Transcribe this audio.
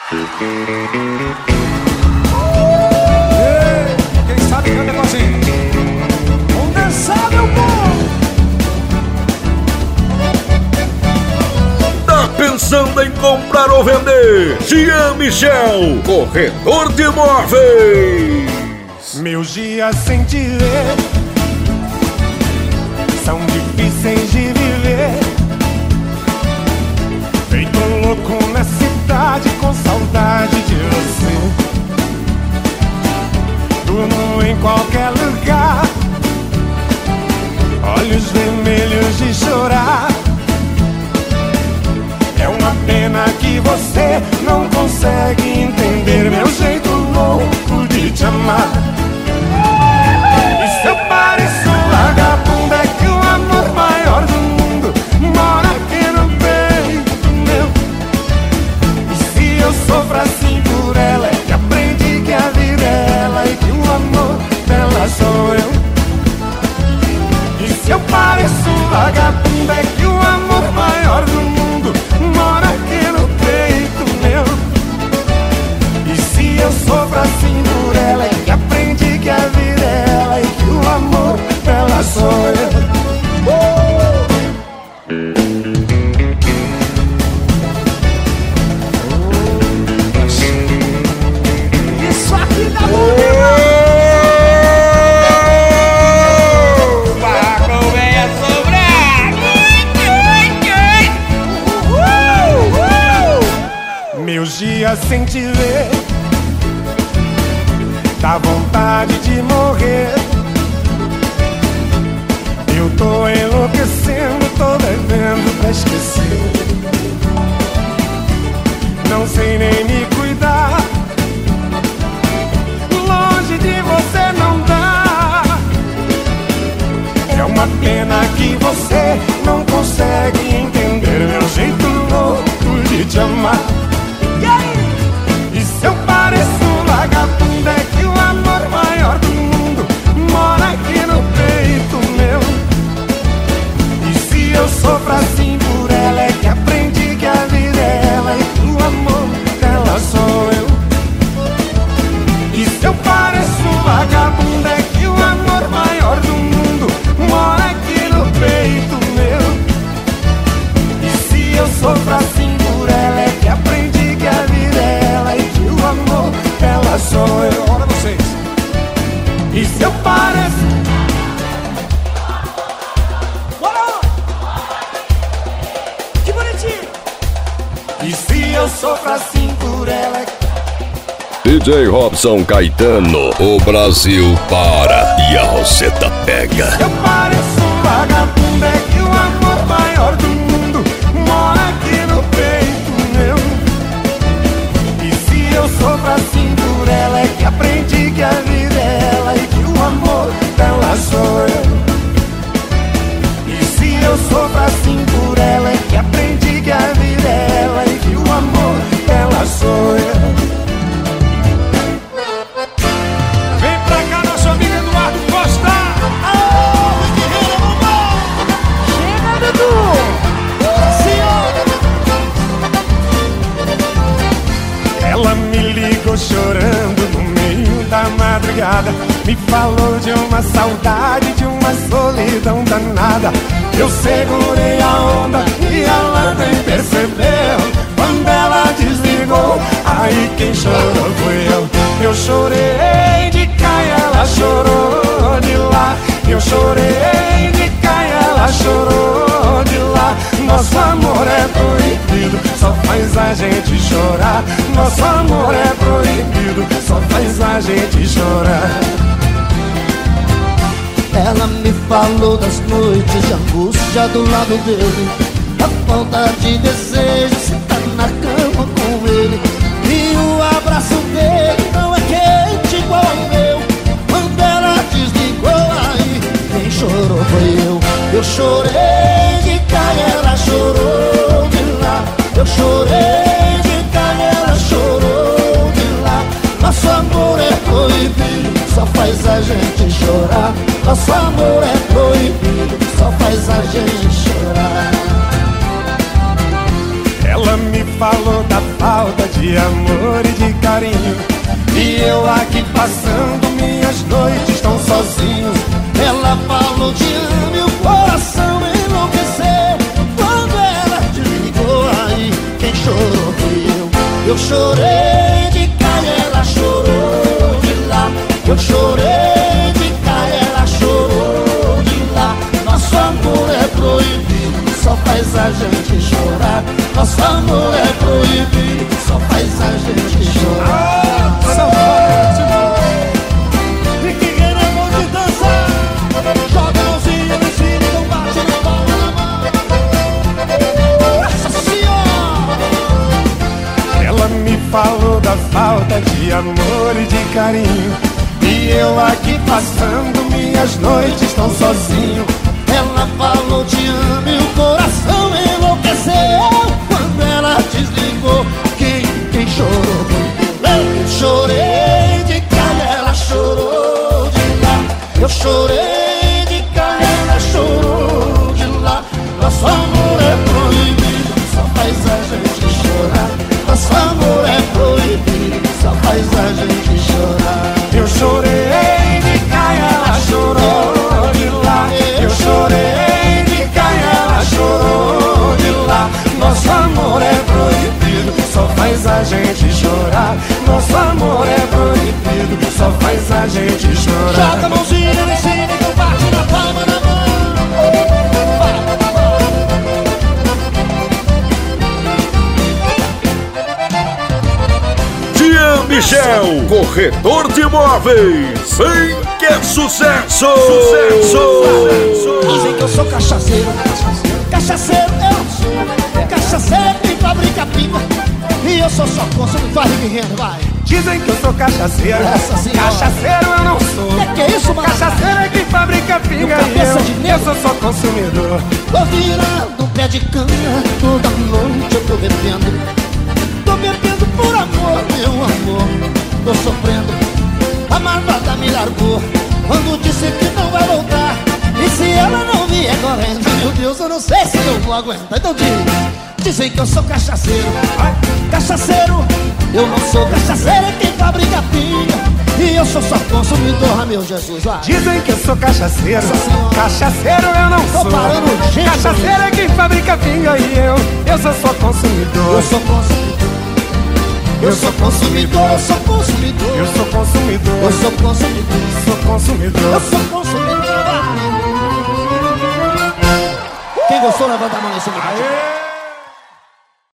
Quem sabe canta igualzinho. Vamos dançar, meu povo. Tá pensando em comprar ou vender? Jean Michel, corretor de imóveis. Meus dias sem te ver são difíceis de viver. Feito um louco na cidade com saudade de você. Durmo em qualquer lugar, olhos vermelhos de chorar. É uma pena que você não consegue entender meu jeito louco de te amar. E se eu pareço vagabundo, é que o amor maior do mundo mora aqui no peito meu. E se eu sofro assim por ela, é que aprendi que a vida é ela e que o amor dela sou eu. E se eu pareço vagabundo, é que o amor maior do mundo mora aqui no peito meu. E se eu sofro assim por ela, é que aprendi que a vida é ela e que o amor dela sou eu. Isso aqui dá bom. Meus dias sem te ver, dá vontade de morrer. Eu tô enlouquecendo, tô devendo pra esquecer. Não sei nem me cuidar, longe de você não dá. É uma pena que você não consegue entender meu jeito louco de te amar. E se eu pareço vagabundo, é que o amor maior do mundo mora aqui no peito meu. E se eu sofro assim por ela, é que aprendi que a vida é ela e que o amor dela sou eu. E se eu pareço vagabundo, é que o amor maior do mundo mora aqui no peito meu. E se eu sofro assim por ela, é que aprendi que a vida é ela e que o amor dela sou eu. Olha vocês. E se eu pareço... Bora! Que bonitinho. E se eu sofro assim por ela, DJ Robson Caetano, o Brasil para e a Roseta pega. eu pareço vagabundo, é que o amor maior do mundo mora aqui no peito meu. E se eu sofro assim por ela, é que aprendi que a vida é ela e que o amor dela sou eu. E se eu sofro assim por ela, é que aprendi que a vida é ela e que o amor dela sou eu. Vem pra cá, nosso amigo Eduardo Costa. Chega, Dudu. Ela me ligou chorando no meio da madrugada, me falou de uma saudade, de uma solidão danada. Eu segurei a onda e ela nem percebeu. Quando ela desligou, aí quem chorou fui eu. Eu chorei de cá e ela chorou de lá. Eu chorei de cá e ela chorou de lá. Nosso amor é proibido, só faz a gente chorar. Nosso amor é proibido, só faz a gente chorar. Ela me falou das noites de angústia do lado dele, a falta de desejo, sentar na cama com ele. E o abraço dele não é quente igual ao meu. Quando ela desligou, aí quem chorou foi eu. Eu chorei de cá e ela chorou de lá. Eu chorei de cá e ela chorou de lá. Nosso amor é proibido, só faz a gente chorar. Nosso amor é proibido, só faz a gente chorar. Ela me falou da falta de amor passando, minhas noites tão sozinho. Ela falou te amo e o coração enlouqueceu. Quando ela desligou, aí quem chorou fui eu. Eu chorei de cá e ela chorou de lá. Eu chorei de cá e ela chorou de lá. Nosso amor é proibido, só faz a gente chorar. Nosso amor é proibido, só faz a gente chorar. E quem é bom de dançar, joga a mãozinha no cima e não bate na palma da mão. Nossa Senhora! Ela me falou da falta de amor e de carinho, e eu aqui passando, minhas noites tão sozinho. Ela falou te amo e o coração enlouqueceu. Quando ela desligou, quem chorou foi eu. Eu chorei de cá e ela chorou de lá. Eu chorei de cá e ela chorou de lá. Nosso amor é proibido, só faz a gente chorar. Nosso amor é proibido, só faz a gente chorar. Eu chorei de cá e ela chorou de lá. Eu chorei de cá e ela chorou de lá. Nosso amor é proibido, só faz a gente chorar. Nosso amor é proibido, só faz a gente chorar. Joga a mãozinha no cima e não bate na palma da mão. Jean Michel, corretor de imóveis, sem que é sucesso! Dizem que eu sou cachaceiro, cachaceiro eu não sou. Cachaceiro que fabrica pinga, e eu sou só consumidor. Vai, Guerreiro, vai. Dizem que eu sou cachaceiro, Nossa Senhora. cachaceiro eu não sou. Que é isso, mano? Cachaceiro é quem fabrica pinga No cabeça de e negro. eu sou só consumidor. Tô virando um pé de cana, toda noite eu tô bebendo. Tô bebendo por amor, meu amor. Tô sofrendo, a malvada me largou quando disse que não vai voltar. E se ela não vier correndo, meu Deus, eu não sei se eu vou aguentar. Então dizem que eu sou cachaceiro. Cachaceiro, eu não sou cachaceiro, é quem fabrica pinga. E eu sou só consumidor, meu Jesus, vai. Dizem que eu sou cachaceiro, Nossa Senhora. cachaceiro eu não Tô sou. parando, gente. Cachaceiro é quem fabrica pinga e eu sou só consumidor. Eu sou consumidor. Eu sou consumidor, eu sou consumidor. Eu sou consumidor. Eu sou consumidor. Sou consumidor. Eu sou consumidor. Quem gostou, levanta a mão em cima. Aê!